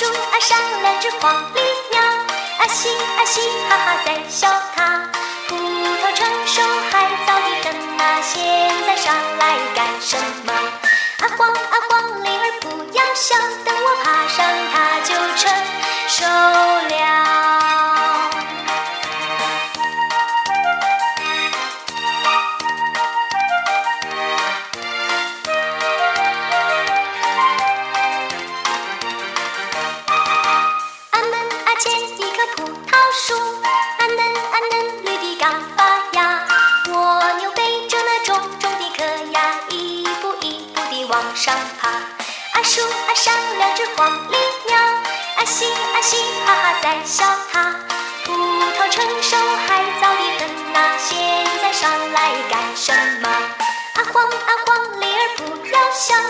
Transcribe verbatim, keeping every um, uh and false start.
啊上两只黄鹂鸟，啊嘻啊嘻哈哈在笑它。葡萄成熟还早得很啊，现在上来干什么？啊黄啊黄鹂儿不要笑，等我爬上它就成熟了。啊嫩啊前一棵葡萄树，啊嫩啊嫩绿的刚发芽，蜗牛背着那重重的壳呀，一步一步地往上爬。啊树啊上两只黄鹂鸟，啊嘻啊嘻哈哈在笑它。葡萄成熟还早得很啊，现在上来干什么？啊黄啊黄鹂儿不要笑，